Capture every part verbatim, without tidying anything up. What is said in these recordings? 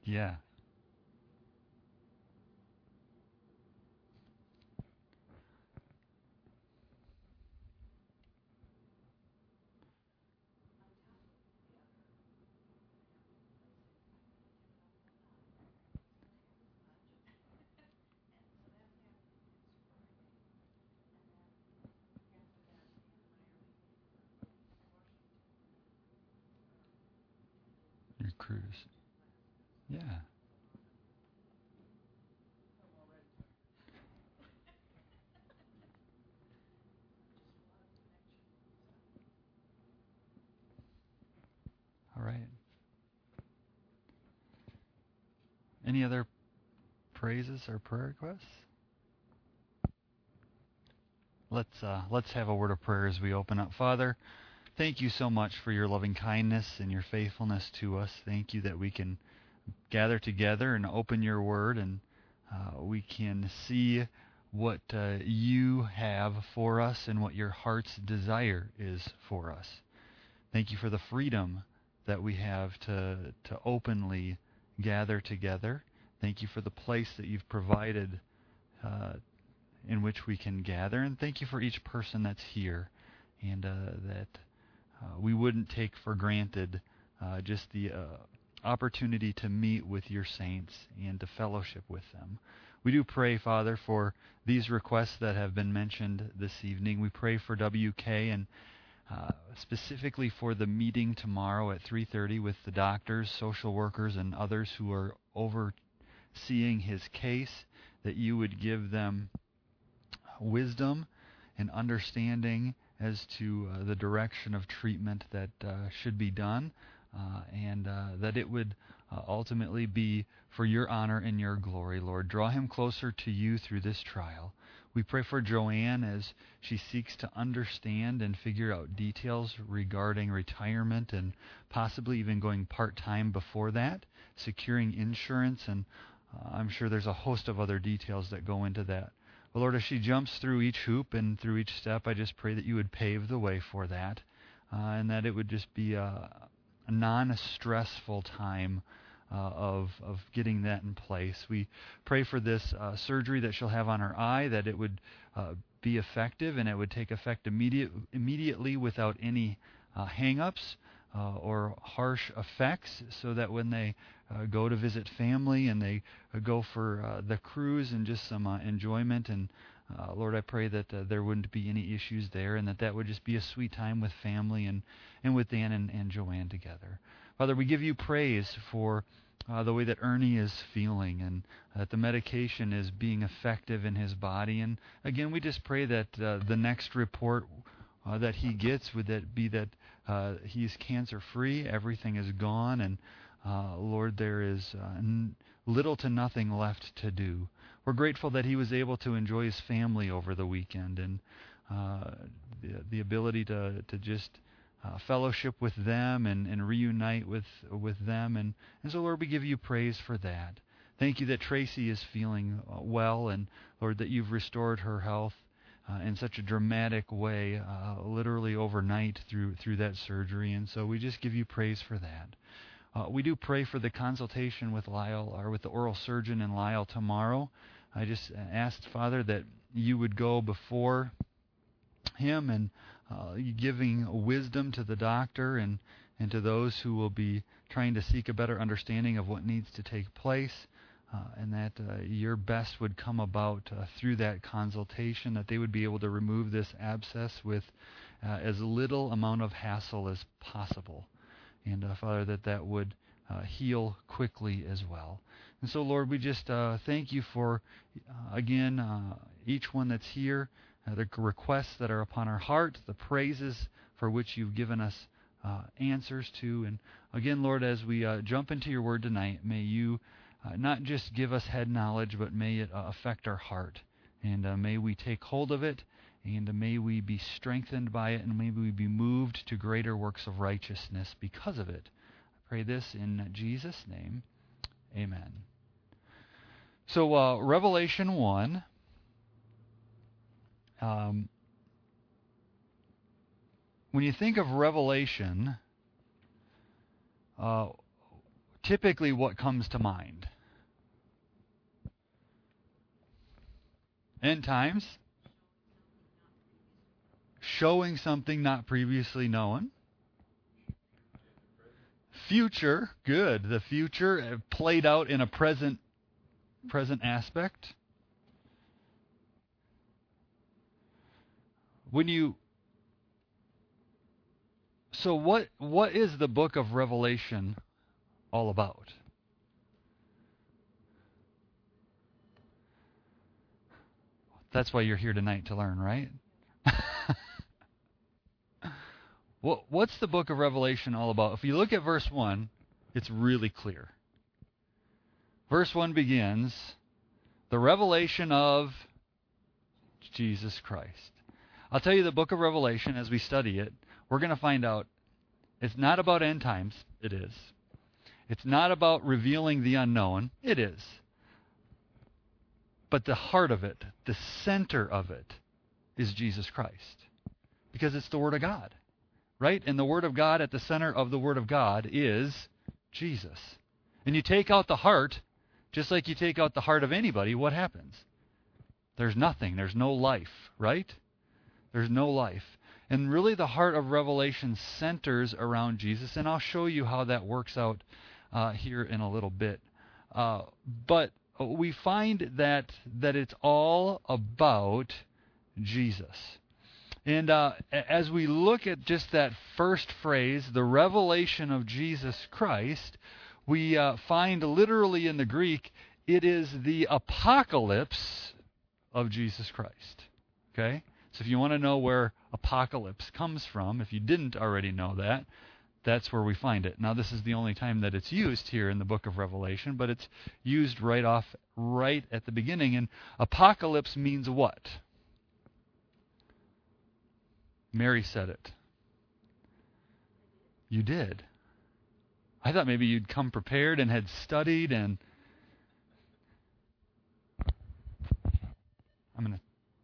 Yeah. Your cruise. Yeah. All right. Any other praises or prayer requests? Let's uh, let's have a word of prayer as we open up. Father, thank you so much for your loving kindness and your faithfulness to us. Thank you that we can gather together and open your word, and uh, we can see what uh, you have for us and what your heart's desire is for us. Thank you for the freedom that we have to to openly gather together. Thank you for the place that you've provided uh, in which we can gather, and thank you for each person that's here, and uh, that uh, we wouldn't take for granted uh, just the uh, opportunity to meet with your saints and to fellowship with them. We do pray, Father, for these requests that have been mentioned this evening. We pray for W K and uh, specifically for the meeting tomorrow at three thirty with the doctors, social workers, and others who are overseeing his case, that you would give them wisdom and understanding as to uh, the direction of treatment that uh, should be done, uh, and uh, that it would uh, ultimately be for your honor and your glory, Lord. Draw him closer to you through this trial. We pray for Joanne as she seeks to understand and figure out details regarding retirement and possibly even going part-time before that, securing insurance, and uh, I'm sure there's a host of other details that go into that. But Lord, as she jumps through each hoop and through each step, I just pray that you would pave the way for that, uh, and that it would just be a, a non-stressful time uh, of of getting that in place. We pray for this uh, surgery that she'll have on her eye, that it would uh, be effective and it would take effect immediate, immediately without any uh, hang-ups uh, or harsh effects, so that when they uh, go to visit family and they uh, go for uh, the cruise and just some uh, enjoyment, and uh, Lord, I pray that uh, there wouldn't be any issues there, and that that would just be a sweet time with family and, and with Dan and, and Joanne together. Father, we give you praise for uh, the way that Ernie is feeling, and that the medication is being effective in his body. And again, we just pray that uh, the next report uh, that he gets would that be that uh, he's cancer-free, everything is gone, and uh, Lord, there is uh, n- little to nothing left to do. We're grateful that he was able to enjoy his family over the weekend, and uh, the, the ability to to just uh, fellowship with them and, and reunite with with them. And, and so, Lord, we give you praise for that. Thank you that Tracy is feeling uh, well, and Lord, that you've restored her health uh, in such a dramatic way, uh, literally overnight through through that surgery. And so we just give you praise for that. Uh, we do pray for the consultation with Lyle, or with the oral surgeon and Lyle tomorrow. I just asked, Father, that you would go before him and uh, giving wisdom to the doctor and, and to those who will be trying to seek a better understanding of what needs to take place, uh, and that uh, your best would come about uh, through that consultation, that they would be able to remove this abscess with uh, as little amount of hassle as possible. And, uh, Father, that that would uh, heal quickly as well. And so, Lord, we just uh, thank you for, uh, again, uh, each one that's here, uh, the requests that are upon our heart, the praises for which you've given us uh, answers to. And, again, Lord, as we uh, jump into your word tonight, may you uh, not just give us head knowledge, but may it uh, affect our heart. And uh, may we take hold of it, and may we be strengthened by it, and may we be moved to greater works of righteousness because of it. I pray this in Jesus' name. Amen. So uh, Revelation one, um, when you think of Revelation, uh, typically what comes to mind? End times. Showing something not previously known. Future, good. The future played out in a present present aspect. When you So what what is the book of Revelation all about? That's why you're here tonight, to learn, right? What what's the book of Revelation all about? If you look at verse one, it's really clear. Verse one begins, the revelation of Jesus Christ. I'll tell you, the book of Revelation, as we study it, we're going to find out it's not about end times. It is. It's not about revealing the unknown. It is. But the heart of it, the center of it, is Jesus Christ. Because it's the Word of God. Right? And the Word of God, at the center of the Word of God, is Jesus. And you take out the heart, just like you take out the heart of anybody, what happens? There's nothing. There's no life, right? There's no life. And really the heart of Revelation centers around Jesus, and I'll show you how that works out uh, here in a little bit. Uh, but we find that that it's all about Jesus. And uh, as we look at just that first phrase, the revelation of Jesus Christ, we uh, find literally in the Greek, it is the apocalypse of Jesus Christ. Okay? So if you want to know where apocalypse comes from, if you didn't already know that, that's where we find it. Now, this is the only time that it's used here in the book of Revelation, but it's used right off, right at the beginning. And apocalypse means what? Mary said it. You did. I thought maybe you'd come prepared and had studied, and I'm going to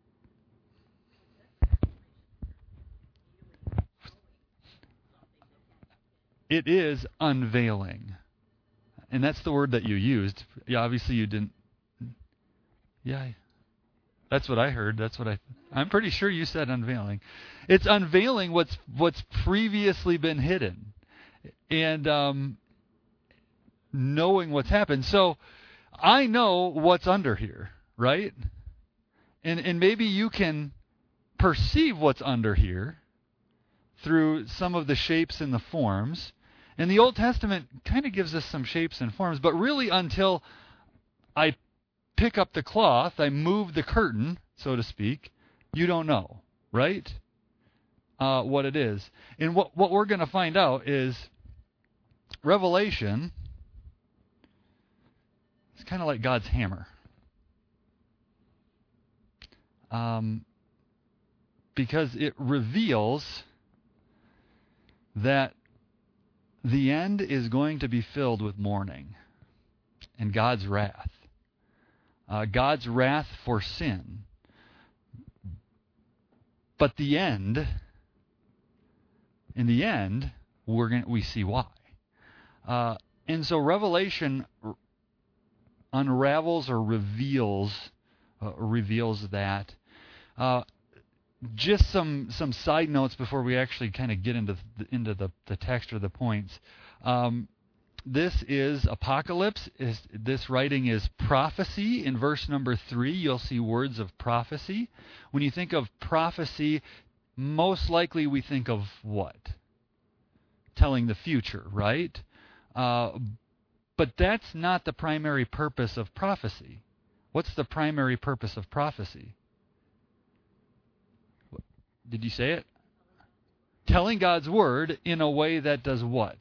It is unveiling. And that's the word that you used. Yeah, obviously you didn't. Yeah. That's what I heard. That's what I I'm pretty sure you said unveiling. It's unveiling what's what's previously been hidden. And um, knowing what's happened. So I know what's under here, right? And and maybe you can perceive what's under here through some of the shapes and the forms. And the Old Testament kind of gives us some shapes and forms, but really until I pick up the cloth, I move the curtain, so to speak, you don't know, right? Uh, what it is. And what, what we're going to find out is Revelation is kind of like God's hammer. Um, because it reveals that the end is going to be filled with mourning and God's wrath. Uh, God's wrath for sin. But the end, in the end, we're going we see why. Uh, and so Revelation r- unravels or reveals uh, reveals that. Uh, Just some, some side notes before we actually kind of get into the, into the, the text or the points. Um, this is Apocalypse. Is, this writing is prophecy. In verse number three, you'll see words of prophecy. When you think of prophecy, most likely we think of what? Telling the future, right? Uh, but that's not the primary purpose of prophecy. What's the primary purpose of prophecy? Did you say it? Telling God's word in a way that does what?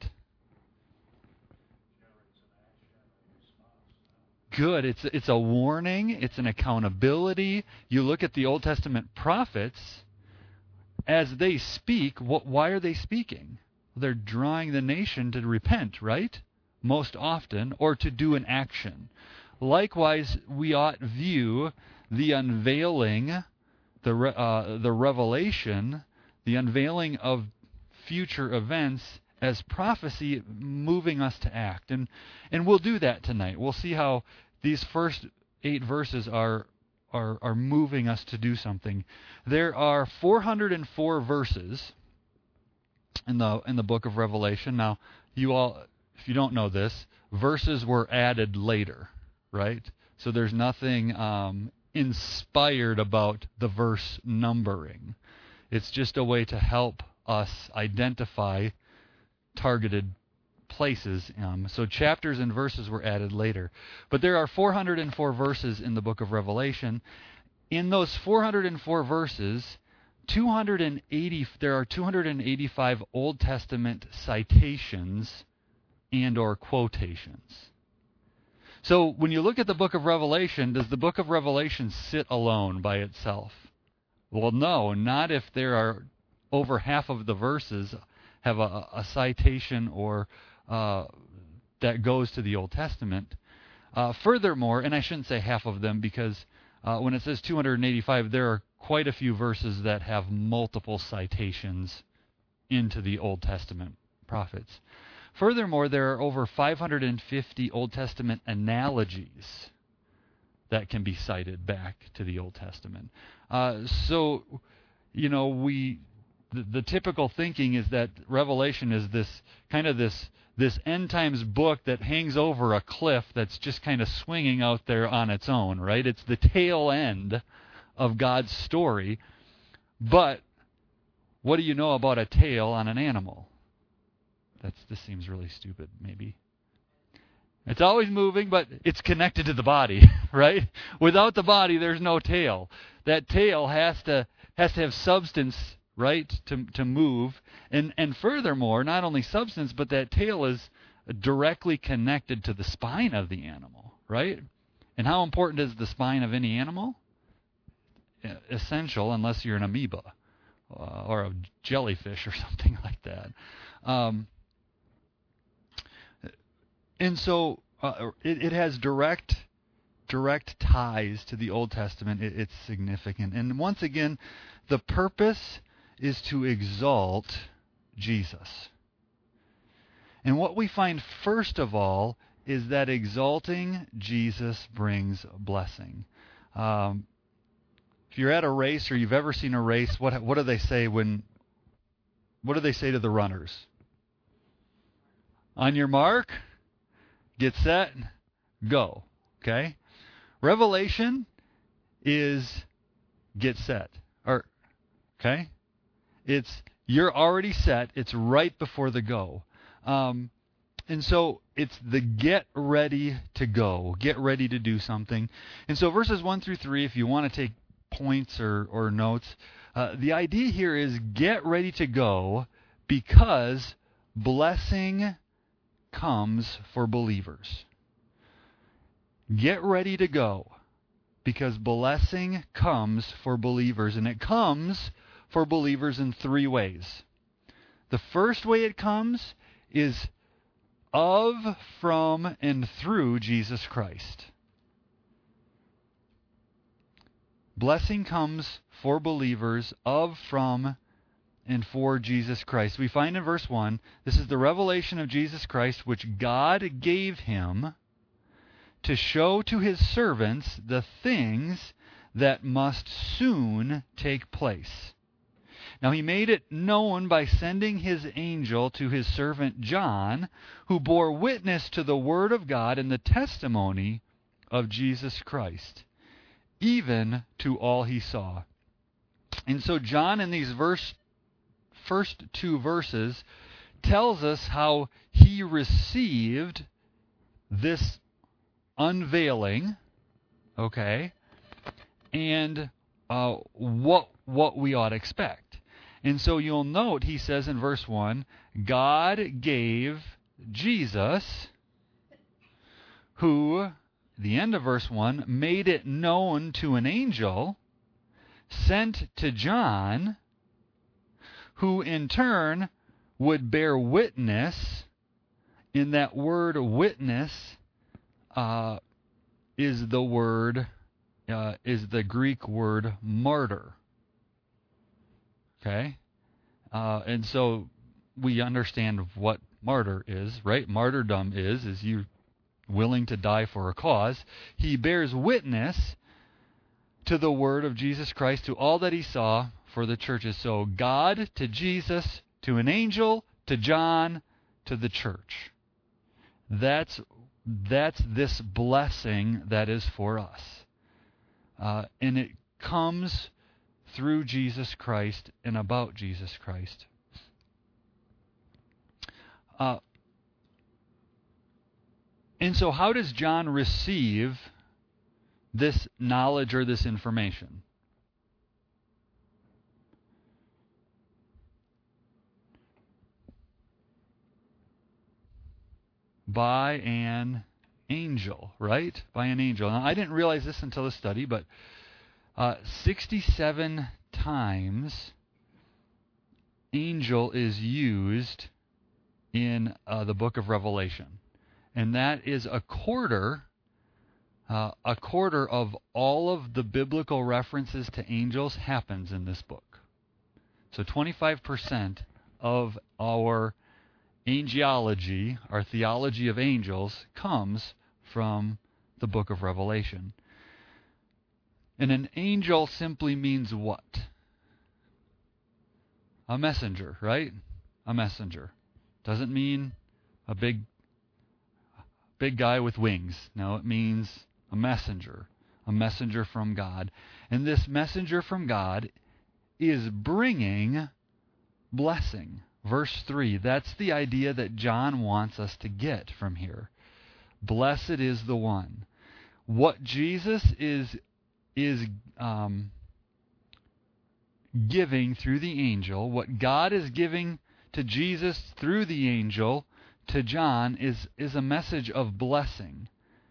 Good. It's it's a warning. It's an accountability. You look at the Old Testament prophets, as they speak, what, why are they speaking? They're drawing the nation to repent, right? Most often, or to do an action. Likewise, we ought view the unveiling The re, uh, the revelation, the unveiling of future events as prophecy moving us to act. And and we'll do that tonight. We'll see how these first eight verses are are are moving us to do something. There are four hundred four verses in the in the book of Revelation. Now, you all, if you don't know this, verses were added later, right? So there's nothing um, inspired about the verse numbering. It's just a way to help us identify targeted places. Um, so chapters and verses were added later. But there are four hundred four verses in the book of Revelation. In those four hundred four verses, two hundred eighty there are two hundred eighty-five Old Testament citations and or quotations. So when you look at the book of Revelation, does the book of Revelation sit alone by itself? Well, no, not if there are over half of the verses have a, a citation or uh, that goes to the Old Testament. Uh, furthermore, and I shouldn't say half of them because uh, when it says two hundred eighty-five, there are quite a few verses that have multiple citations into the Old Testament prophets. Furthermore, there are over five hundred fifty Old Testament analogies that can be cited back to the Old Testament. Uh, so, you know, we the, the typical thinking is that Revelation is this kind of this this end times book that hangs over a cliff that's just kind of swinging out there on its own, right? It's the tail end of God's story. But what do you know about a tail on an animal? That's this seems really stupid, maybe. It's always moving, but it's connected to the body, right? Without the body, there's no tail. That tail has to has to have substance, right, to to move. And and furthermore, not only substance, but that tail is directly connected to the spine of the animal, right? And how important is the spine of any animal? Essential, unless you're an amoeba uh, or a jellyfish or something like that. Um, and so uh, it, it has direct direct ties to the Old Testament. It, it's significant. And once again, the purpose is to exalt Jesus. And what we find first of all is that exalting Jesus brings blessing. Um, if you're at a race or you've ever seen a race, what what do they say when? What do they say to the runners? On your mark, get set, go. Okay? Revelation is get set. Or okay? It's you're already set. It's right before the go. Um, and so it's the get ready to go. Get ready to do something. And so verses one through three, if you want to take points or, or notes, uh, the idea here is get ready to go because blessing comes for believers. Get ready to go because blessing comes for believers, and it comes for believers in three ways. The first way it comes is of, from, and through Jesus Christ. Blessing comes for believers of, from, and for Jesus Christ. We find in verse one, this is the revelation of Jesus Christ, which God gave him to show to his servants the things that must soon take place. Now he made it known by sending his angel to his servant John, who bore witness to the word of God and the testimony of Jesus Christ, even to all he saw. And so John, in these verse, first two verses, tells us how he received this unveiling, okay, and uh, what what we ought to expect. And so you'll note he says in verse one, God gave Jesus, who, the end of verse one, made it known to an angel sent to John, who in turn would bear witness. In that word witness uh, is the word, uh, is the Greek word martyr. Okay? Uh, and so we understand what martyr is, right? Martyrdom is, is you willing to die for a cause. He bears witness to the word of Jesus Christ, to all that he saw for the churches. So God to Jesus, to an angel, to John, to the church. That's that's this blessing that is for us. Uh, and it comes through Jesus Christ and about Jesus Christ. Uh, and so how does John receive this knowledge or this information? By an angel, right? By an angel. Now, I didn't realize this until the study, but uh, sixty-seven times angel is used in uh, the book of Revelation. And that is a quarter, uh, a quarter of all of the biblical references to angels happens in this book. So twenty-five percent of our angelology, our theology of angels, comes from the book of Revelation. And an angel simply means what? A messenger, right? A messenger. Doesn't mean a big big guy with wings. No, it means a messenger. A messenger from God. And this messenger from God is bringing blessing. Verse three, that's the idea that John wants us to get from here. Blessed is the one. What Jesus is is um, giving through the angel, what God is giving to Jesus through the angel to John is, is a message of blessing.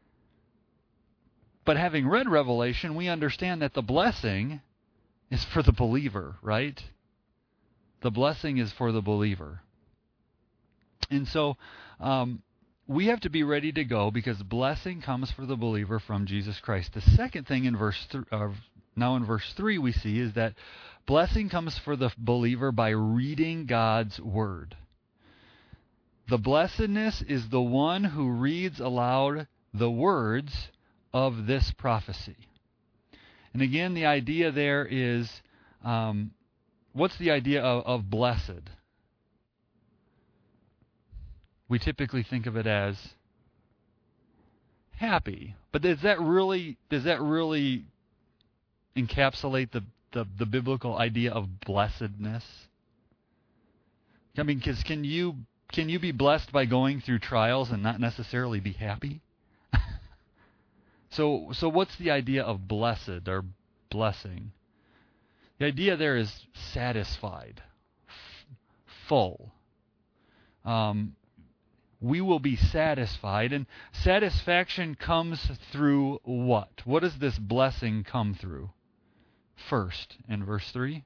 But having read Revelation, we understand that the blessing is for the believer, right? The blessing is for the believer. And so um, we have to be ready to go because blessing comes for the believer from Jesus Christ. The second thing in verse th- uh, now in verse three we see is that blessing comes for the believer by reading God's word. The blessedness is the one who reads aloud the words of this prophecy. And again, the idea there is, um, what's the idea of, of blessed? We typically think of it as happy, but does that really does that really encapsulate the the, the biblical idea of blessedness? I mean, because can you can you be blessed by going through trials and not necessarily be happy? so so what's the idea of blessed or blessing? The idea there is satisfied, f- full. Um, we will be satisfied, and satisfaction comes through what? What does this blessing come through? First, in verse three,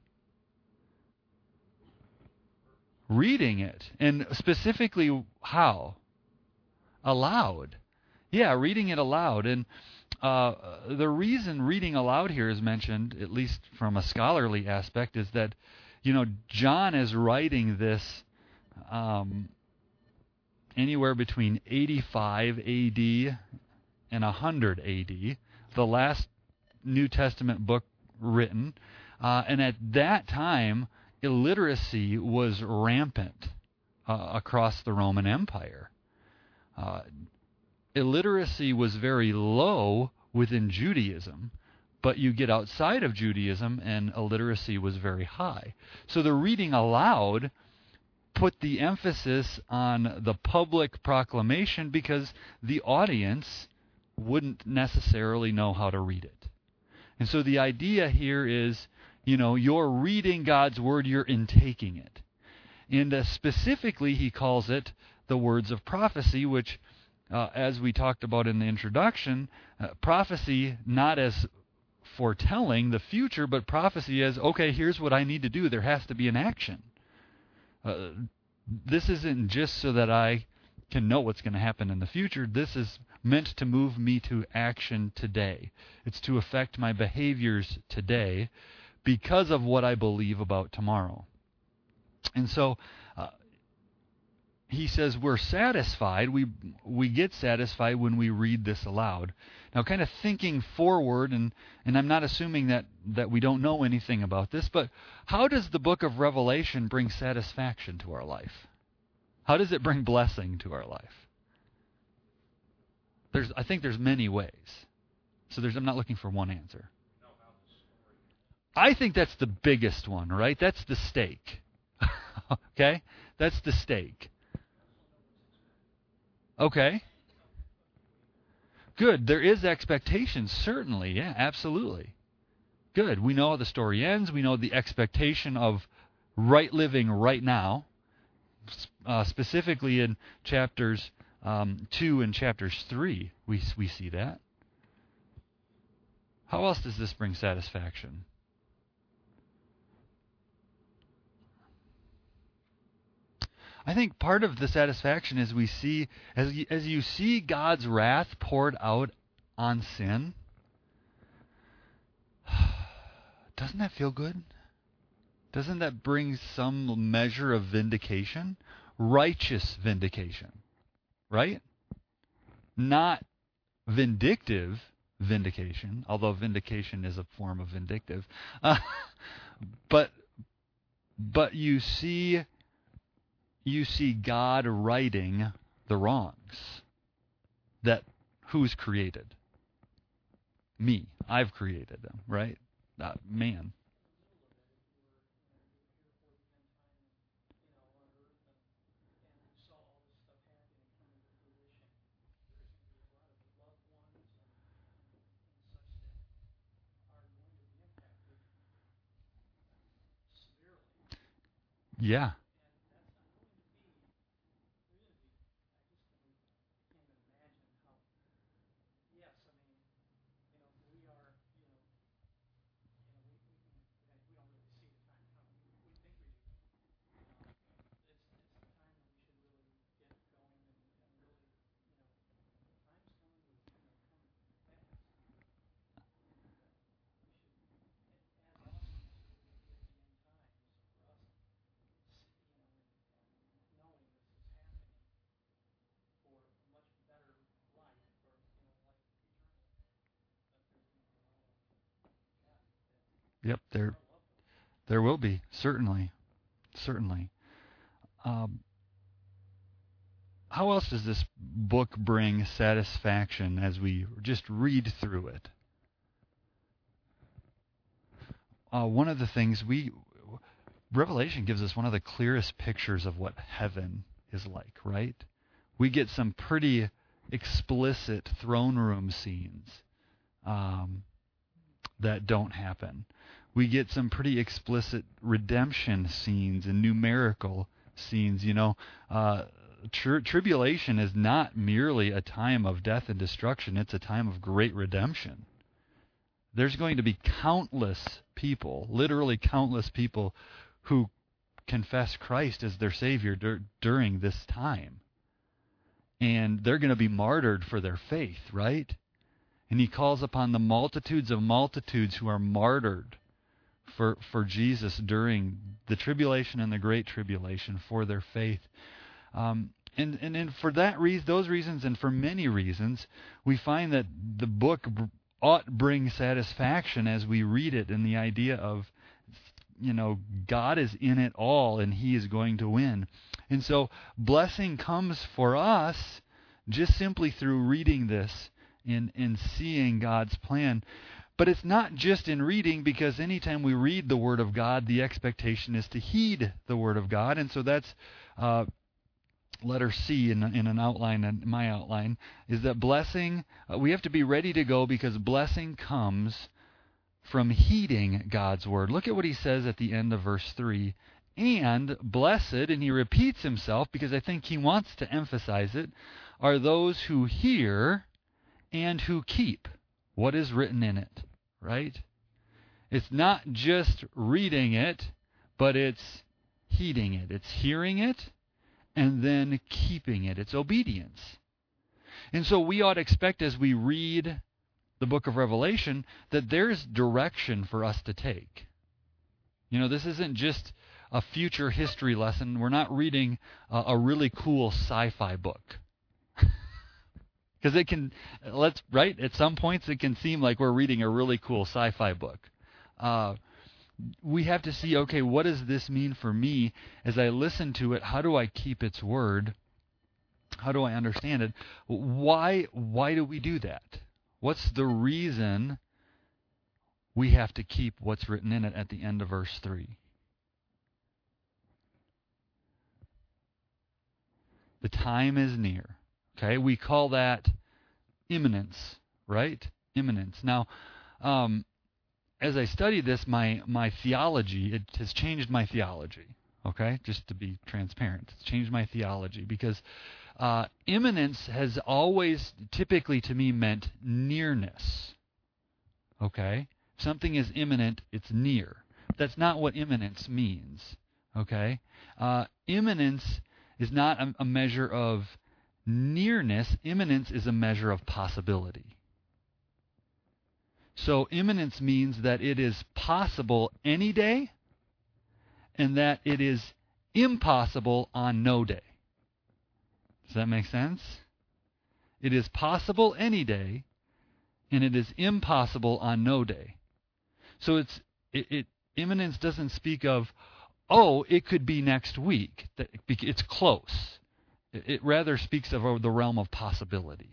reading it, and specifically how? Aloud. Yeah, reading it aloud, and uh, the reason reading aloud here is mentioned, at least from a scholarly aspect, is that, you know, John is writing this um, anywhere between eighty-five A D and one hundred A D, the last New Testament book written, uh, and at that time, illiteracy was rampant uh, across the Roman Empire. Uh, illiteracy was very low within Judaism, but you get outside of Judaism and illiteracy was very high. So the reading aloud put the emphasis on the public proclamation because the audience wouldn't necessarily know how to read it. And so the idea here is, you know, you're reading God's word, you're intaking it. And uh, specifically, he calls it the words of prophecy, which, uh, as we talked about in the introduction, uh, prophecy not as foretelling the future, but prophecy as, okay, here's what I need to do. There has to be an action. Uh, this isn't just so that I can know what's going to happen in the future. This is meant to move me to action today. It's to affect my behaviors today because of what I believe about tomorrow. And so uh, he says we're satisfied. We we get satisfied when we read this aloud. Now, kind of thinking forward, and, and I'm not assuming that, that we don't know anything about this, but how does the book of Revelation bring satisfaction to our life? How does it bring blessing to our life? There's, I think there's many ways. So there's, I'm not looking for one answer. I think that's the biggest one, right? That's the stake. Okay? That's the stake. Okay. Good. There is expectation, certainly. Yeah, absolutely. Good. We know how the story ends. We know the expectation of right living right now, uh, specifically in chapters um, two and chapters three. We we see that. How else does this bring satisfaction? I think part of the satisfaction is we see, as you, as you see God's wrath poured out on sin, doesn't that feel good? Doesn't that bring some measure of vindication? Righteous vindication, right? Not vindictive vindication, although vindication is a form of vindictive. Uh, but but you see... You see God righting the wrongs that who's created? Me. I've created them, right? Uh, man. Yeah. Yep, there there will be, certainly. Certainly. Um, how else does this book bring satisfaction as we just read through it? Uh, one of the things we... Revelation gives us one of the clearest pictures of what heaven is like, right? We get some pretty explicit throne room scenes um, that don't happen. We get some pretty explicit redemption scenes and numerical scenes. You know, uh, tri- tribulation is not merely a time of death and destruction. It's a time of great redemption. There's going to be countless people, literally countless people, who confess Christ as their Savior dur- during this time. And they're going to be martyred for their faith, right? And he calls upon the multitudes of multitudes who are martyred for for Jesus during the tribulation and the great tribulation for their faith. Um, and, and, and for that reason, those reasons, and for many reasons, we find that the book ought bring satisfaction as we read it, and the idea of, you know, God is in it all and he is going to win. And so blessing comes for us just simply through reading this and, and seeing God's plan. But it's not just in reading, because anytime we read the Word of God, the expectation is to heed the Word of God. And so that's uh, letter C in, in an outline, in my outline, is that blessing, uh, we have to be ready to go, because blessing comes from heeding God's Word. Look at what he says at the end of verse three. And blessed, and he repeats himself because I think he wants to emphasize it, are those who hear and who keep what is written in it, right? It's not just reading it, but it's heeding it. It's hearing it and then keeping it. It's obedience. And so we ought to expect, as we read the book of Revelation, that there's direction for us to take. You know, this isn't just a future history lesson. We're not reading a, a really cool sci-fi book. Because it can, let's, right, at some points it can seem like we're reading a really cool sci-fi book. Uh, we have to see, okay, what does this mean for me as I listen to it? How do I keep its word? How do I understand it? Why, why do we do that? What's the reason we have to keep what's written in it at the end of verse three? The time is near. Okay, we call that imminence, right? Imminence. Now, um, as I study this, my, my theology, it has changed my theology, okay? Just to be transparent. It's changed my theology because uh, imminence has always typically to me meant nearness, okay? If something is imminent, it's near. That's not what imminence means, okay? Uh, imminence is not a, a measure of nearness. Imminence is a measure of possibility. So imminence means that it is possible any day and that it is impossible on no day. Does that make sense? It is possible any day and it is impossible on no day. So it's it, it imminence doesn't speak of, oh, it could be next week. That it's close. It rather speaks of the realm of possibility.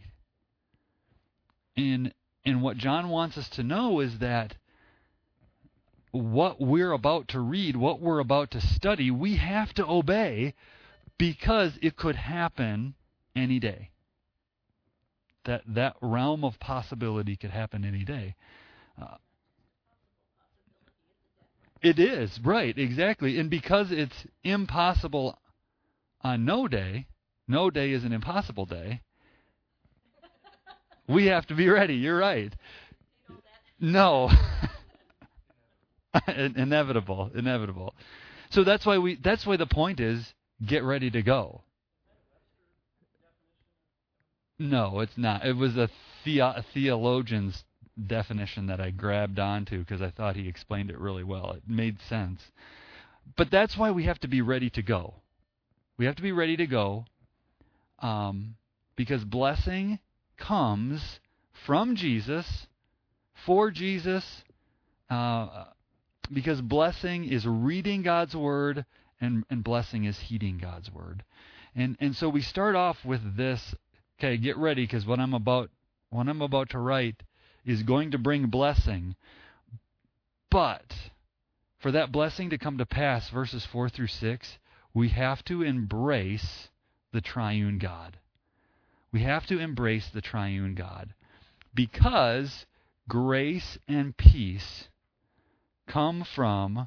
And and what John wants us to know is that what we're about to read, what we're about to study, we have to obey because it could happen any day. That that realm of possibility could happen any day. Uh, it is, right, exactly. And because it's impossible on no day, no day is an impossible day. We have to be ready. You're right. No. inevitable, inevitable. So that's why we. That's why the point is get ready to go. No, it's not. It was a, theo- a theologian's definition that I grabbed onto because I thought he explained it really well. It made sense. But that's why we have to be ready to go. We have to be ready to go. Um, because blessing comes from Jesus, for Jesus, uh, because blessing is reading God's word and, and blessing is heeding God's word. And and so we start off with this, okay, get ready because what I'm about what I'm about to write is going to bring blessing. But for that blessing to come to pass, verses four through six, we have to embrace the triune God. We have to embrace the triune God because grace and peace come from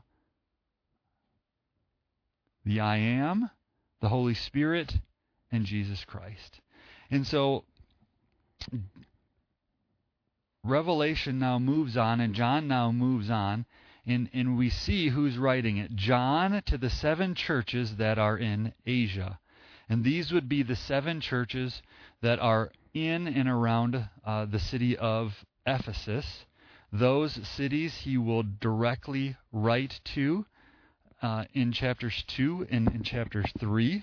the I Am, the Holy Spirit, and Jesus Christ. And so Revelation now moves on, and John now moves on, and, and we see who's writing it. John to the seven churches that are in Asia. And these would be the seven churches that are in and around uh, the city of Ephesus. Those cities he will directly write to uh, in chapters two and in chapters three.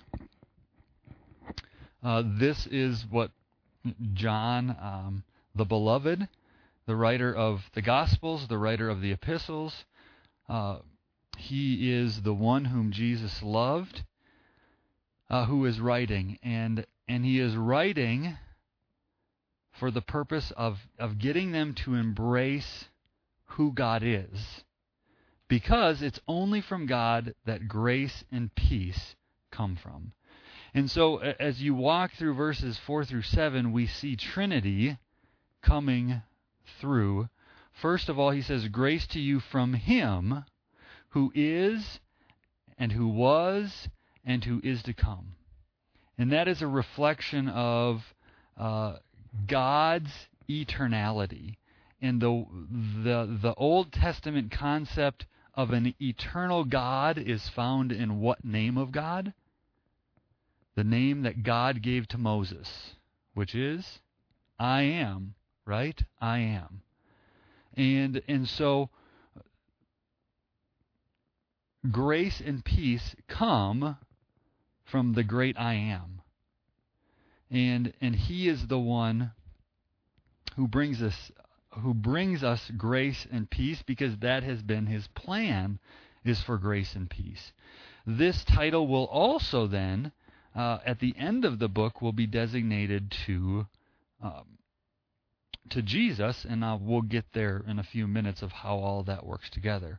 Uh, this is what John, um, the beloved, the writer of the Gospels, the writer of the epistles, uh, he is the one whom Jesus loved. Uh, who is writing, and and he is writing for the purpose of, of getting them to embrace who God is, because it's only from God that grace and peace come from. And so as you walk through verses four through seven, we see Trinity coming through. First of all, he says, grace to you from him who is and who was and who is to come. And that is a reflection of uh, God's eternality. And the, the, the Old Testament concept of an eternal God is found in what name of God? The name that God gave to Moses, which is I am, right? I am. And and so grace and peace come from the great I Am. And and he is the one who brings us who brings us grace and peace, because that has been his plan, is for grace and peace. This title will also then, uh, at the end of the book, will be designated to um, to Jesus, and uh, we'll get there in a few minutes of how all that works together.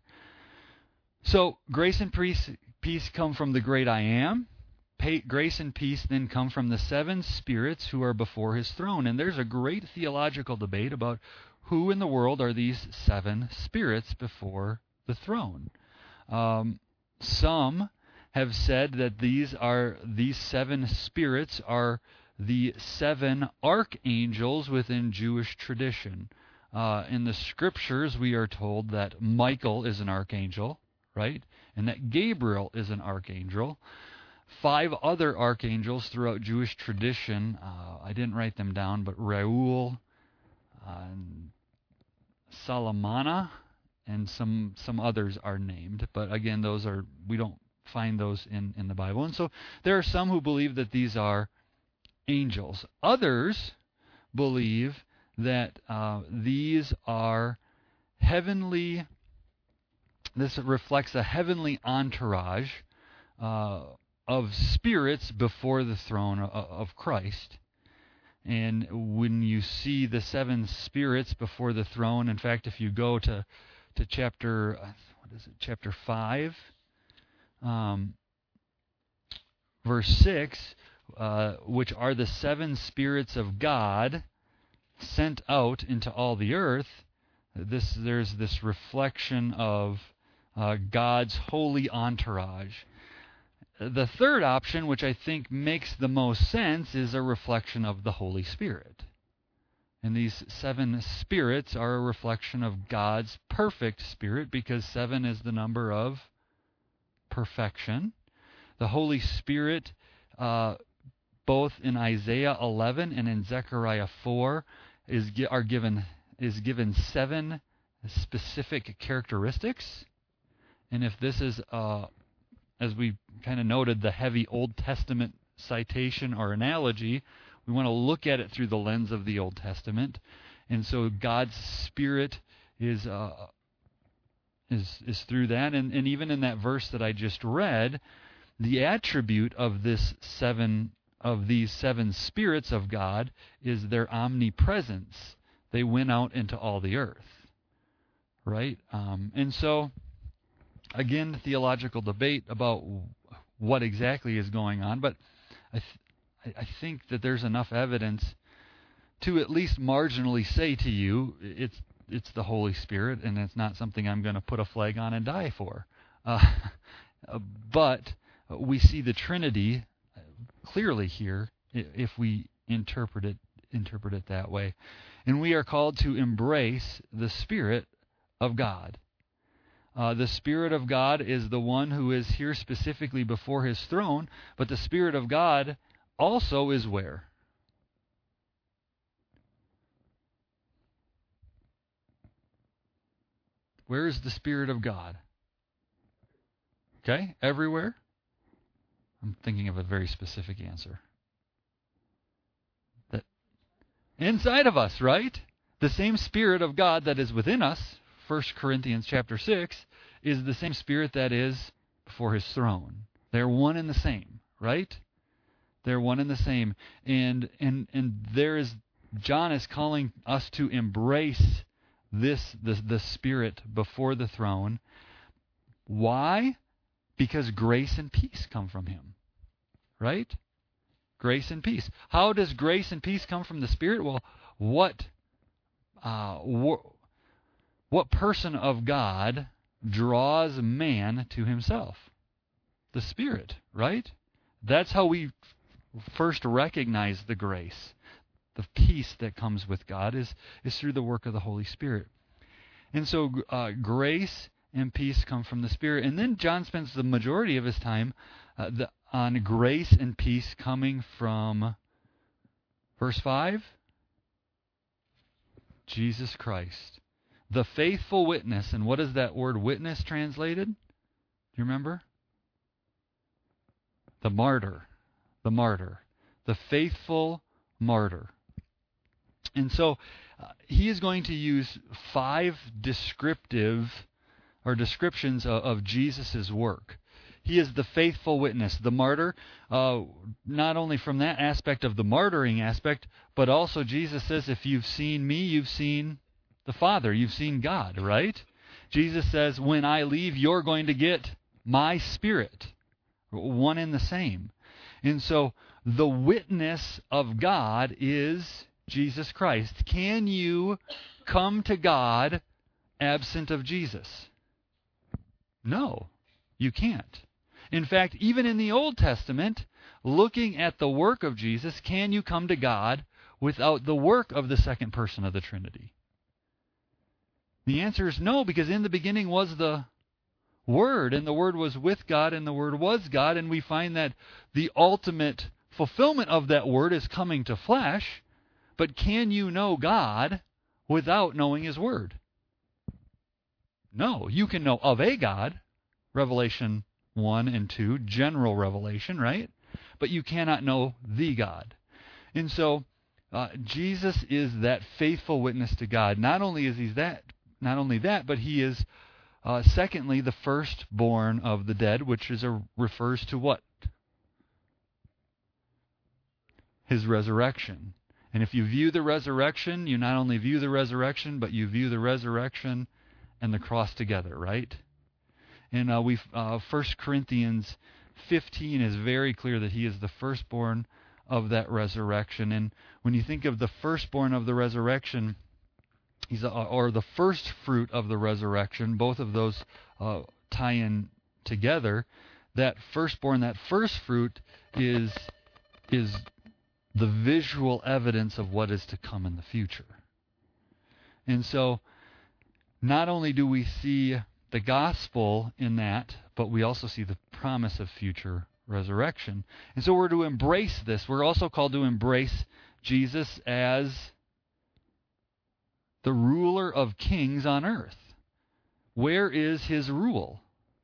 So grace and peace, peace come from the great I Am. Pa- grace and peace then come from the seven spirits who are before his throne. And there's a great theological debate about who in the world are these seven spirits before the throne. Um, some have said that these are these seven spirits are the seven archangels within Jewish tradition. Uh, in the scriptures, we are told that Michael is an archangel, right? And that Gabriel is an archangel. Five other archangels throughout Jewish tradition, uh, I didn't write them down, but Reuel, uh, and Salamana, and some some others are named. But again, those are, we don't find those in, in the Bible. And so there are some who believe that these are angels. Others believe that uh, these are heavenly, this reflects a heavenly entourage uh, of spirits before the throne of Christ. And when you see the seven spirits before the throne, in fact, if you go to to chapter, what is it, chapter five, um, verse six, uh, which are the seven spirits of God sent out into all the earth, this there's this reflection of uh, God's holy entourage. The third option, which I think makes the most sense, is a reflection of the Holy Spirit. And these seven spirits are a reflection of God's perfect spirit, because seven is the number of perfection. The Holy Spirit, uh, both in Isaiah eleven and in Zechariah four, is are given is given seven specific characteristics. And if this is uh, as we kind of noted, the heavy Old Testament citation or analogy, we want to look at it through the lens of the Old Testament. And so God's Spirit is uh, is is through that. And, and even in that verse that I just read, the attribute of this seven of these seven spirits of God is their omnipresence. They went out into all the earth, right? Um, and so, again, theological debate about what exactly is going on, but I, th- I think that there's enough evidence to at least marginally say to you, it's it's the Holy Spirit, and it's not something I'm going to put a flag on and die for. Uh, but we see the Trinity clearly here if we interpret it interpret it that way, and we are called to embrace the Spirit of God. Uh, the Spirit of God is the one who is here specifically before his throne, but the Spirit of God also is where? Where is the Spirit of God? Okay, everywhere? I'm thinking of a very specific answer. That inside of us, right? The same Spirit of God that is within us, First Corinthians chapter six, is the same Spirit that is before his throne. They're one and the same, right? They're one and the same. And and and there is, John is calling us to embrace this the, the Spirit before the throne. Why? Because grace and peace come from him. Right? Grace and peace. How does grace and peace come from the Spirit? Well, what uh, wh- what person of God draws man to himself? The Spirit, right? That's how we first recognize the grace. The peace that comes with God is, is through the work of the Holy Spirit. And so uh, grace and peace come from the Spirit. And then John spends the majority of his time uh, the, on grace and peace coming from, verse five, Jesus Christ, the faithful witness. And what is that word witness translated? you remember? The martyr. The martyr. The faithful martyr. And so uh, he is going to use five descriptive or descriptions of, of Jesus' work. He is the faithful witness, the martyr, uh, not only from that aspect of the martyring aspect, but also Jesus says, if you've seen me, you've seen the Father, you've seen God, right? Jesus says, when I leave, you're going to get my Spirit, one and the same. And so the witness of God is Jesus Christ. Can you come to God absent of Jesus? No, you can't. In fact, even in the Old Testament, looking at the work of Jesus, can you come to God without the work of the second person of the Trinity? The answer is no, because in the beginning was the Word, and the Word was with God, and the Word was God, and we find that the ultimate fulfillment of that Word is coming to flesh. But can you know God without knowing His Word? No, you can know of a God, Revelation one and two, general revelation, right? But you cannot know the God. And so uh, Jesus is that faithful witness to God. Not only is he that, not only that, but he is, uh, secondly, the firstborn of the dead, which is a, refers to what? His resurrection. And if you view the resurrection, you not only view the resurrection, but you view the resurrection and the cross together, right? And uh, we, uh, First Corinthians fifteen is very clear that he is the firstborn of that resurrection. And when you think of the firstborn of the resurrection, he's a, or the first fruit of the resurrection, both of those uh, tie in together. That firstborn, that first fruit, is is the visual evidence of what is to come in the future. And so, not only do we see the gospel in that, but we also see the promise of future resurrection. And so we're to embrace this. We're also called to embrace Jesus as the ruler of kings on earth. Where is his rule?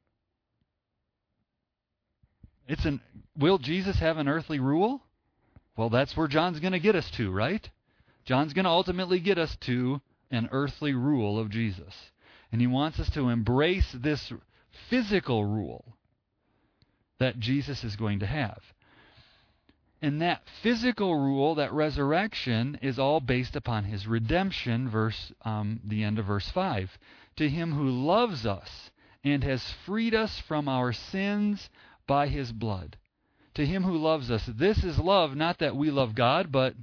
It's an will Jesus have an earthly rule? Well, that's where John's going to get us to, right? John's going to ultimately get us to an earthly rule of Jesus. And he wants us to embrace this physical rule that Jesus is going to have. And that physical rule, that resurrection, is all based upon his redemption, verse um, the end of verse five. To him who loves us and has freed us from our sins by his blood. To him who loves us. This is love, not that we love God, but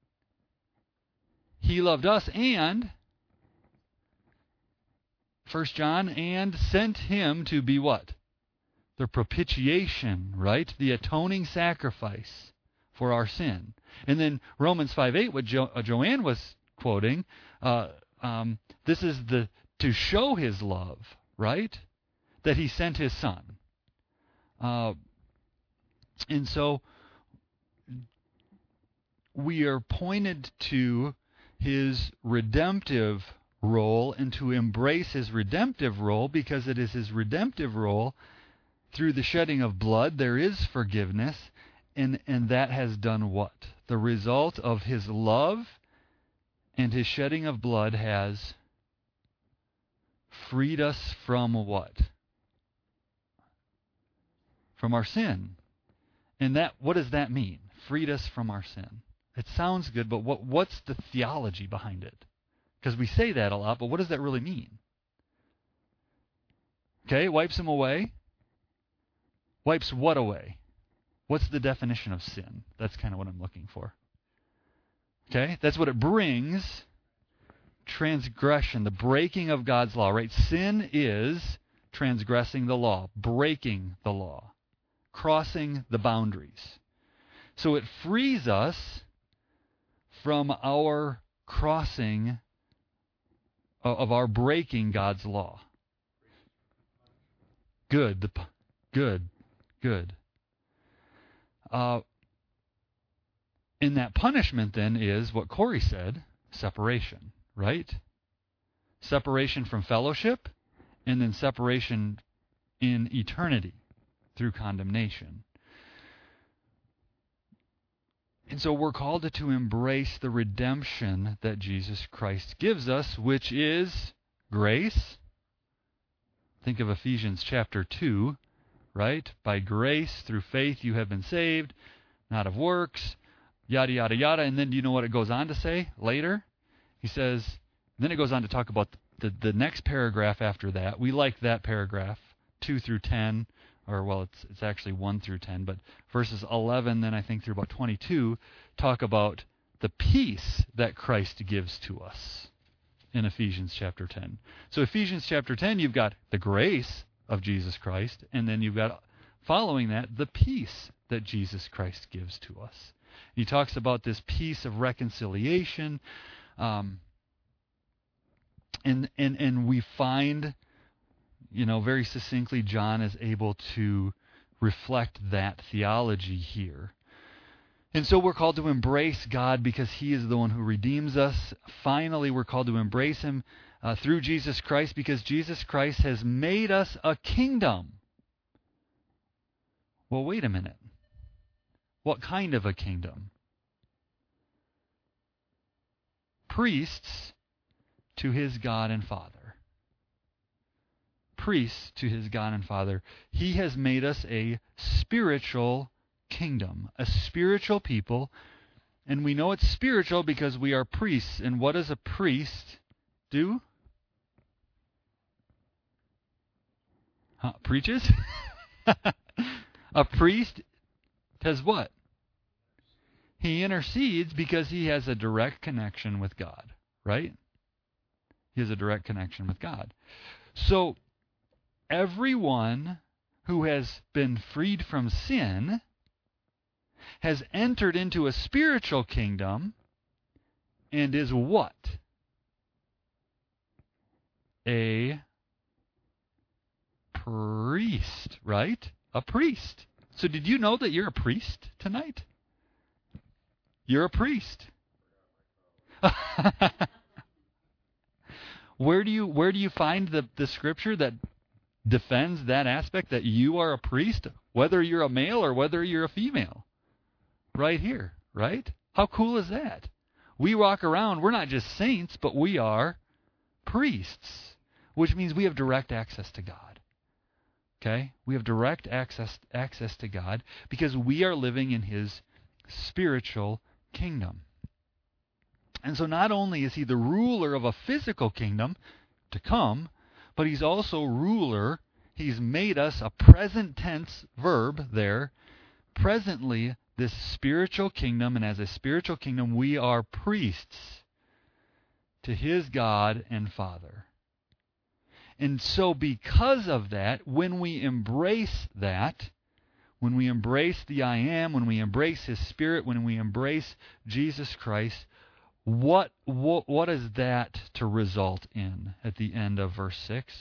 he loved us and... First John, and sent him to be what? The propitiation, right? The atoning sacrifice for our sin. And then Romans five eight, what jo- uh, Joanne was quoting, uh, um, this is the to show his love, right? That he sent his son. Uh, and so we are pointed to his redemptive role and to embrace his redemptive role, because it is his redemptive role. Through the shedding of blood there is forgiveness, and and that has done what? The result of his love and his shedding of blood has freed us from what? From our sin. And that, what does that mean? Freed us from our sin. It sounds good, but what what's the theology behind it? Because we say that a lot, but what does that really mean? Okay, wipes them away. Wipes what away? What's the definition of sin? That's kind of what I'm looking for. Okay, that's what it brings. Transgression, the breaking of God's law, right? Sin is transgressing the law, breaking the law, crossing the boundaries. So it frees us from our crossing of our breaking God's law. Good, the, good, good. Uh, and that punishment then is what Corey said, separation, right? Separation from fellowship, and then separation in eternity through condemnation. And so we're called to, to embrace the redemption that Jesus Christ gives us, which is grace. Think of Ephesians chapter two, right? By grace, through faith, you have been saved, not of works, yada, yada, yada. And then do you know what it goes on to say later? He says, then it goes on to talk about the, the next paragraph after that. We like that paragraph, two through ten, or well, it's it's actually one through ten, but verses eleven, then I think through about twenty-two, talk about the peace that Christ gives to us in Ephesians chapter ten. So Ephesians chapter ten, you've got the grace of Jesus Christ, and then you've got, following that, the peace that Jesus Christ gives to us. He talks about this peace of reconciliation, um, and and and we find, you know, very succinctly, John is able to reflect that theology here. And so we're called to embrace God because He is the one who redeems us. Finally, we're called to embrace Him uh, through Jesus Christ because Jesus Christ has made us a kingdom. Well, wait a minute. What kind of a kingdom? Priests to His God and Father. Priests to His God and Father. He has made us a spiritual kingdom, a spiritual people, and we know it's spiritual because we are priests. And what does a priest do? Huh, preaches? A priest does what? He intercedes because he has a direct connection with God, right? He has a direct connection with God. So, everyone who has been freed from sin has entered into a spiritual kingdom and is what? A priest, right? A priest. So did you know that you're a priest tonight? You're a priest. Where do you where do you find the, the scripture that defends that aspect that you are a priest, whether you're a male or whether you're a female? Right here, right? How cool is that? We walk around, we're not just saints, but we are priests, which means we have direct access to God. Okay? We have direct access access to God because we are living in His spiritual kingdom. And so not only is He the ruler of a physical kingdom to come, but He's also ruler. He's made us a present tense verb there. Presently, this spiritual kingdom, and as a spiritual kingdom, we are priests to His God and Father. And so because of that, when we embrace that, when we embrace the I Am, when we embrace His Spirit, when we embrace Jesus Christ, what what, what is that to result in at the end of verse six?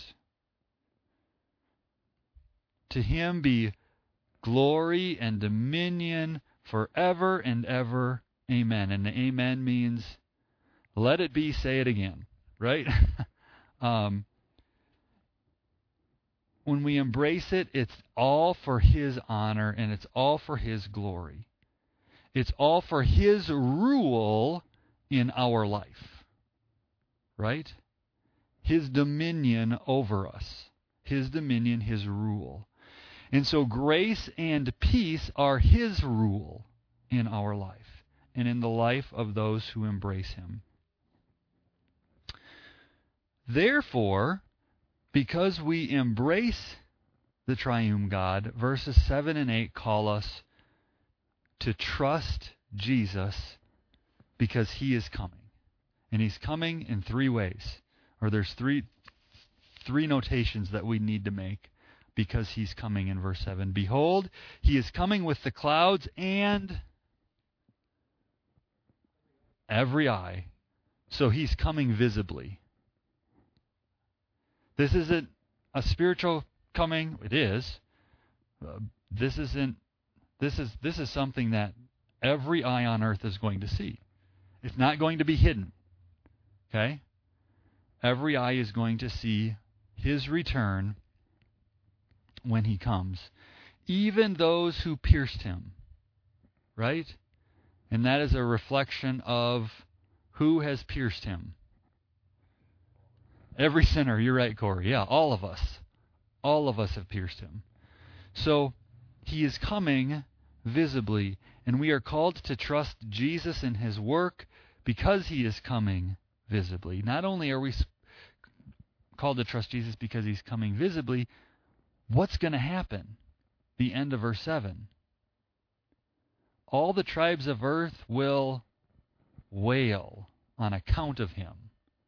To Him be glory and dominion forever and ever. Amen. And the amen means, let it be, say it again. Right? um, when we embrace it, it's all for His honor and it's all for His glory. It's all for His rule in our life. Right? His dominion over us. His dominion, His rule. And so grace and peace are His rule in our life and in the life of those who embrace Him. Therefore, because we embrace the triune God, verses seven and eight call us to trust Jesus because He is coming. And He's coming in three ways. Or there's three three notations that we need to make because He's coming in verse seven. Behold, He is coming with the clouds, and every eye. So He's coming visibly. This isn't a spiritual coming. It is. Uh, this isn't. This is this is something that every eye on earth is going to see. It's not going to be hidden. Okay? Every eye is going to see His return when he comes. Even those who pierced him. Right? And that is a reflection of who has pierced him. Every sinner, you're right, Corey. Yeah, all of us. All of us have pierced him. So he is coming visibly, and we are called to trust Jesus in his work because he is coming visibly. Not only are we called to trust Jesus because he's coming visibly, what's going to happen? The end of verse seven. All the tribes of earth will wail on account of him.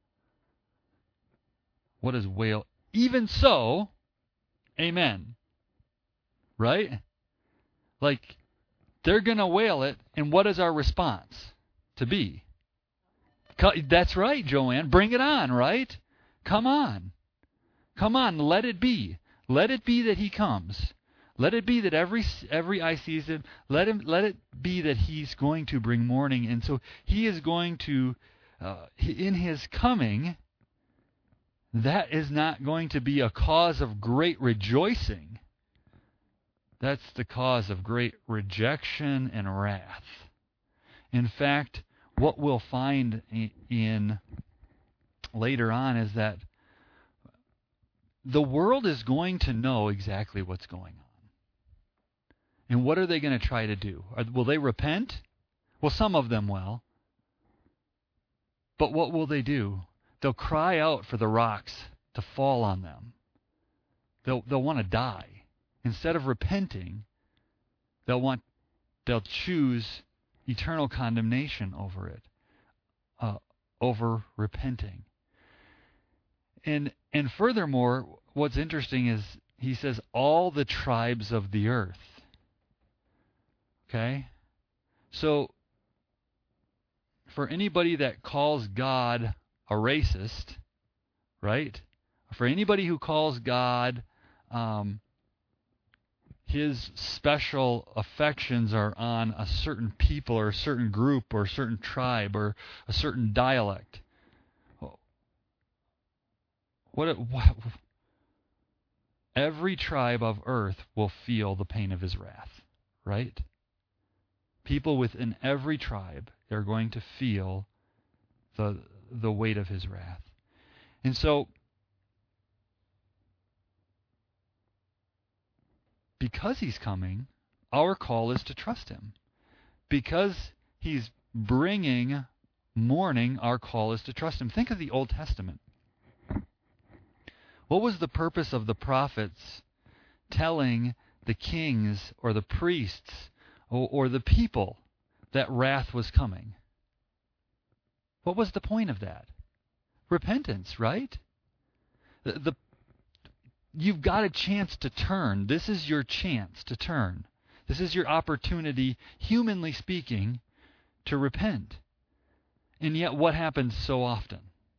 What is wail? Even so, amen. Right? Like, they're going to wail it, and what is our response to be? That's right, Joanne. Bring it on, right? Come on. Come on, let it be. Let it be that he comes. Let it be that every every eye sees him. Let him. Let it be that he's going to bring mourning, and so he is going to, uh, in his coming, that is not going to be a cause of great rejoicing. That's the cause of great rejection and wrath. In fact, what we'll find in, in later on is that the world is going to know exactly what's going on. And what are they going to try to do? Are, will they repent? Well, some of them will. But what will they do? They'll cry out for the rocks to fall on them. They'll they'll want to die. Instead of repenting, they'll want they'll choose eternal condemnation over it, uh, over repenting. And and furthermore, what's interesting is he says all the tribes of the earth. Okay? So for anybody that calls God a racist, right? For anybody who calls God um, his special affections are on a certain people or a certain group or a certain tribe or a certain dialect. What, what every tribe of earth will feel the pain of his wrath, right? People within every tribe are going to feel the the weight of his wrath. And so because he's coming, our call is to trust him. Because he's bringing mourning, our call is to trust him. Think of the Old Testament. What was the purpose of the prophets telling the kings or the priests or, or the people that wrath was coming? What was the point of that? Repentance, right? The, the You've got a chance to turn. This is your chance to turn. This is your opportunity, humanly speaking, to repent. And yet what happens so often?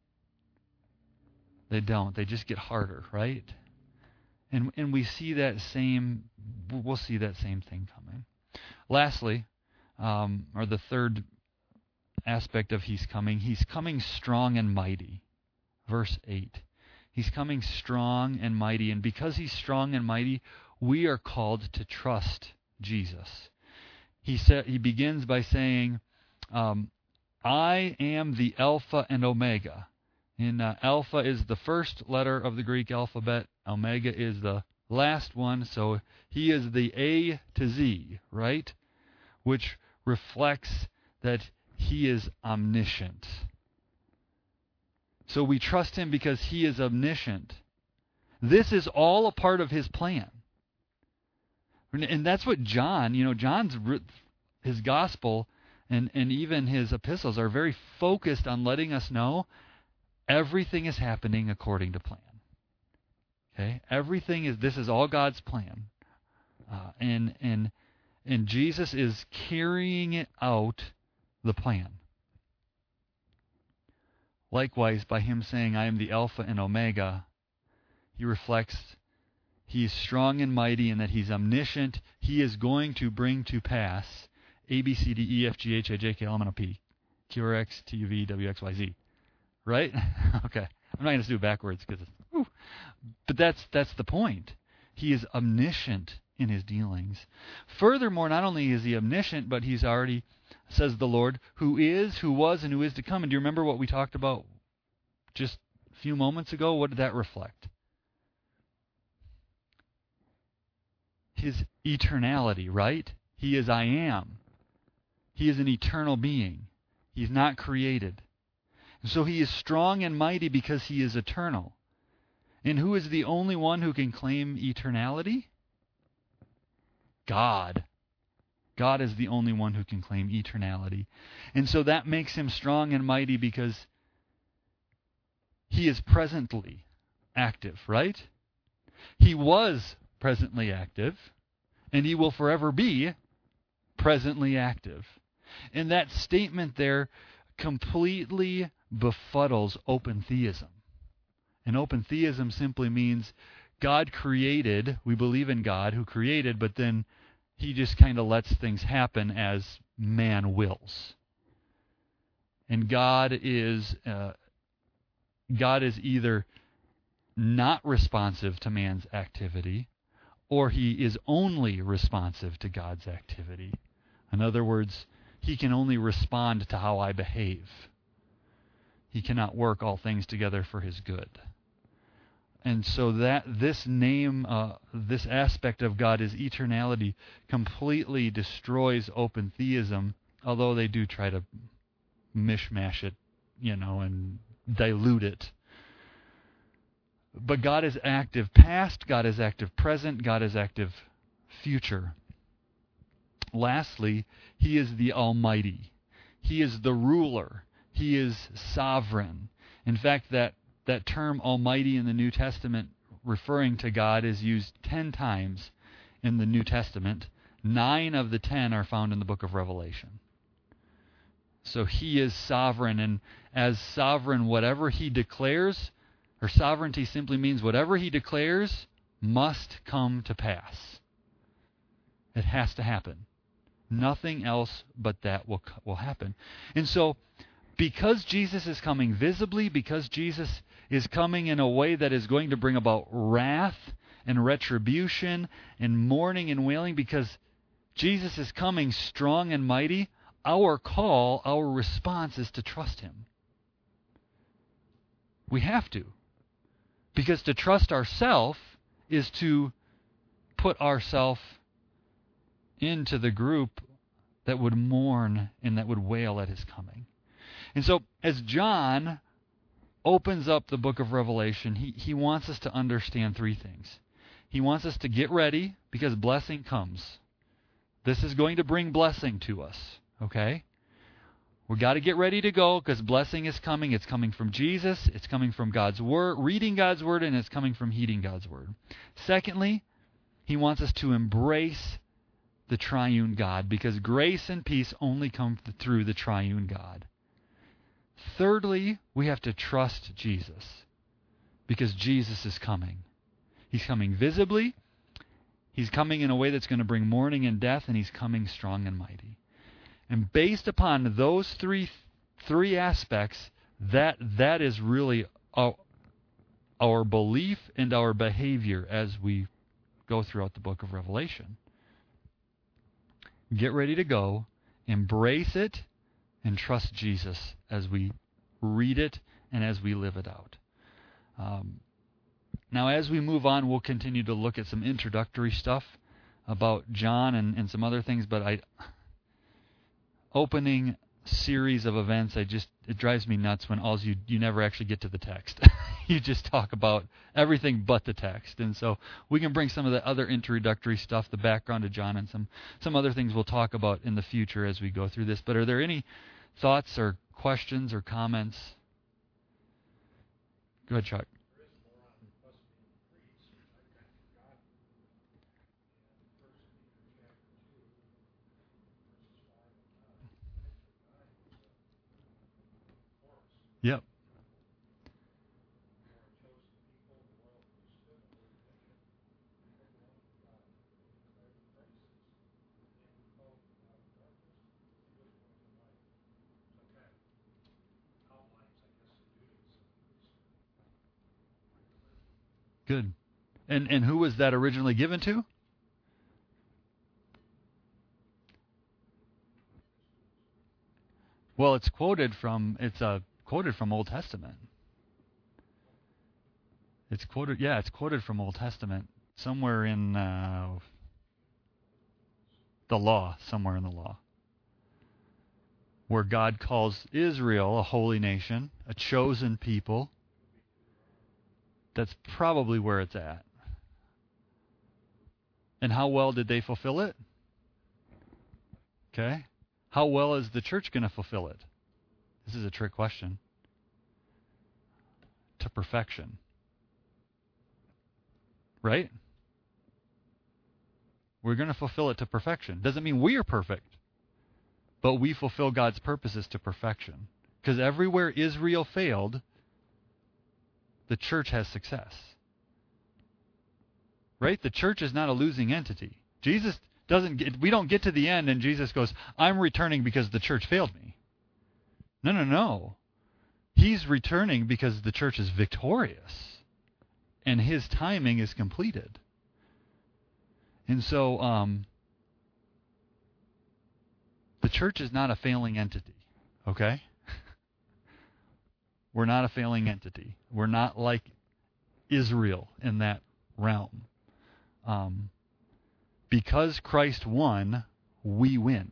They don't. They just get harder, right? And and we see that same, we'll see that same thing coming. Lastly, um, or the third aspect of he's coming, he's coming strong and mighty. Verse eight. He's coming strong and mighty, and because he's strong and mighty, we are called to trust Jesus. He sa- he begins by saying, um, I am the Alpha and Omega. And uh, Alpha is the first letter of the Greek alphabet. Omega is the last one, so he is the A to Z, right? Which reflects that he is omniscient. So we trust him because he is omniscient. This is all a part of his plan. And that's what John, you know, John's, his gospel and, and even his epistles are very focused on letting us know everything is happening according to plan. Okay? Everything is, this is all God's plan. Uh, and, and, and Jesus is carrying it out, the plan. Likewise, by him saying, I am the Alpha and Omega, he reflects he is strong and mighty and that he's omniscient. He is going to bring to pass A, B, C, D, E, F, G, H, I, J, K, L, M, N, O, P, Q, R, X, T, U, V, W, X, Y, Z. Right? Okay. I'm not going to do it backwards because it's, whew. But that's that's the point. He is omniscient in his dealings. Furthermore, not only is he omniscient, but he's already, says the Lord, who is, who was, and who is to come. And do you remember what we talked about just a few moments ago? What did that reflect? His eternality, right? He is I am. He is an eternal being. He's not created. And so he is strong and mighty because he is eternal. And who is the only one who can claim eternality? God. God is the only one who can claim eternality. And so that makes him strong and mighty because he is presently active, right? He was presently active, and he will forever be presently active. And that statement there completely befuddles open theism. And open theism simply means God created, we believe in God who created, but then he just kind of lets things happen as man wills. And God is uh, God is either not responsive to man's activity, or he is only responsive to God's activity. In other words, he can only respond to how I behave. He cannot work all things together for his good. And so that this name, uh, this aspect of God, his eternality, completely destroys open theism, although they do try to mishmash it, you know, and dilute it. But God is active past, God is active present, God is active future. Lastly, he is the Almighty. He is the ruler. He is sovereign. In fact, that, that term Almighty in the New Testament referring to God is used ten times in the New Testament. Nine of the ten are found in the book of Revelation. So he is sovereign, and as sovereign, whatever he declares, or sovereignty simply means whatever he declares must come to pass. It has to happen. Nothing else but that will will happen. And so, because Jesus is coming visibly, because Jesus is coming in a way that is going to bring about wrath and retribution and mourning and wailing, because Jesus is coming strong and mighty, our call, our response is to trust him. We have to. Because to trust ourselves is to put ourselves into the group that would mourn and that would wail at his coming. And so as John opens up the book of Revelation, he, he wants us to understand three things. He wants us to get ready because blessing comes. This is going to bring blessing to us, okay? We've got to get ready to go because blessing is coming. It's coming from Jesus. It's coming from God's Word, reading God's Word, and it's coming from heeding God's Word. Secondly, he wants us to embrace the triune God because grace and peace only come through the triune God. Thirdly, we have to trust Jesus because Jesus is coming. He's coming visibly. He's coming in a way that's going to bring mourning and death, and he's coming strong and mighty. And based upon those three three aspects, that that is really our, our belief and our behavior as we go throughout the book of Revelation. Get ready to go, embrace it, and trust Jesus as we read it and as we live it out. Um, now, as we move on, we'll continue to look at some introductory stuff about John and, and some other things, but I... opening series of events, I just it drives me nuts when all you you never actually get to the text. You just talk about everything but the text. And so we can bring some of the other introductory stuff, the background of John, and some some other things we'll talk about in the future as we go through this. But are there any thoughts or questions or comments? Go ahead, Chuck. Yep. Good. And and who was that originally given to? Well, it's quoted from it's uh, quoted from Old Testament. It's quoted, yeah, it's quoted from Old Testament somewhere in uh, the law, somewhere in the law, where God calls Israel a holy nation, a chosen people. That's probably where it's at. And how well did they fulfill it? Okay. How well is the church going to fulfill it? This is a trick question. To perfection. Right? We're going to fulfill it to perfection. Doesn't mean we are perfect, but we fulfill God's purposes to perfection. Because everywhere Israel failed, the church has success. Right? The church is not a losing entity. Jesus doesn't get, we don't get to the end and Jesus goes, I'm returning because the church failed me. No, no, no. He's returning because the church is victorious and his timing is completed. And so um, the church is not a failing entity, okay? We're not a failing entity. We're not like Israel in that realm. Um, because Christ won, we win.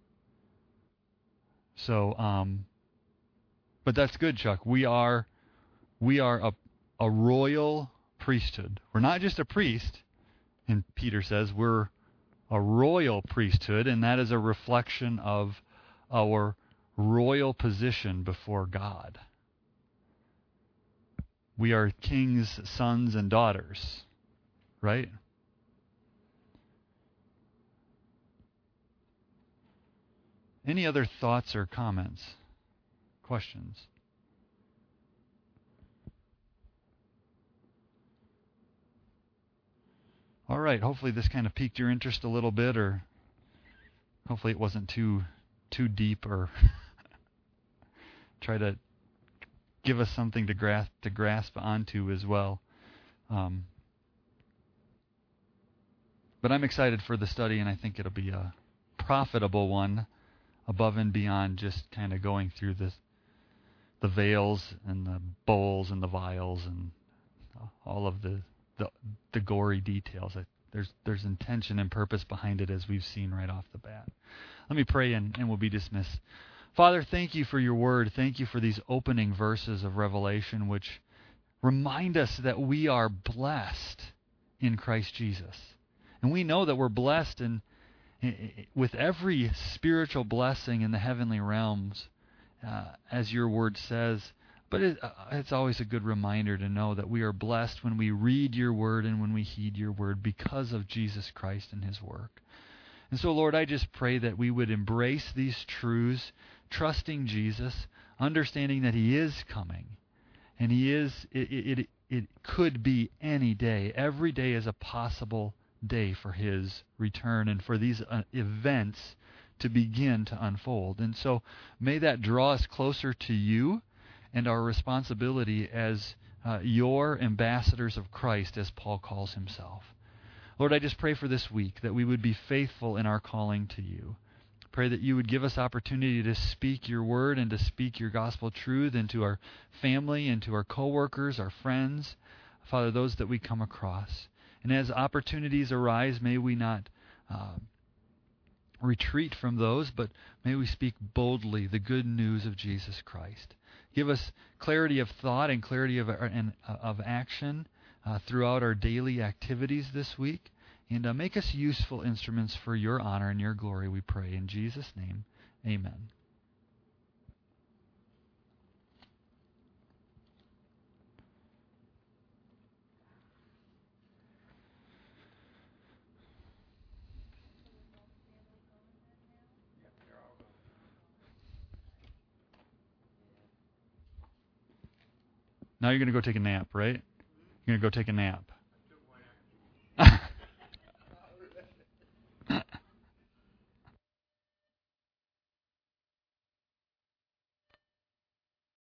So, um, but that's good, Chuck. We are, we are a, a royal priesthood. We're not just a priest, and Peter says we're a royal priesthood, and that is a reflection of our royal position before God. We are kings' sons and daughters, right? Any other thoughts or comments? Questions? All right, hopefully this kind of piqued your interest a little bit, or hopefully it wasn't too too deep, or try to give us something to grasp to grasp onto as well. Um, but I'm excited for the study, and I think it'll be a profitable one, above and beyond just kind of going through this, the veils and the bowls and the vials and all of the the, the gory details. I, there's there's intention and purpose behind it, as we've seen right off the bat. Let me pray, and, and we'll be dismissed. Father, thank you for your word. Thank you for these opening verses of Revelation, which remind us that we are blessed in Christ Jesus. And we know that we're blessed in, in, with every spiritual blessing in the heavenly realms, uh, as your word says. But it, uh, it's always a good reminder to know that we are blessed when we read your word and when we heed your word because of Jesus Christ and his work. And so, Lord, I just pray that we would embrace these truths, trusting Jesus, understanding that he is coming. And he is, it, it, it could be any day. Every day is a possible day for his return and for these uh, events to begin to unfold. And so may that draw us closer to you and our responsibility as uh, your ambassadors of Christ, as Paul calls himself. Lord, I just pray for this week that we would be faithful in our calling to you. Pray that you would give us opportunity to speak your word and to speak your gospel truth into our family, into our coworkers, our friends, Father, those that we come across. And as opportunities arise, may we not uh, retreat from those, but may we speak boldly the good news of Jesus Christ. Give us clarity of thought and clarity of, and, uh, of action uh, throughout our daily activities this week. And uh, make us useful instruments for your honor and your glory, we pray. In Jesus' name, amen. Now you're going to go take a nap, right? You're going to go take a nap.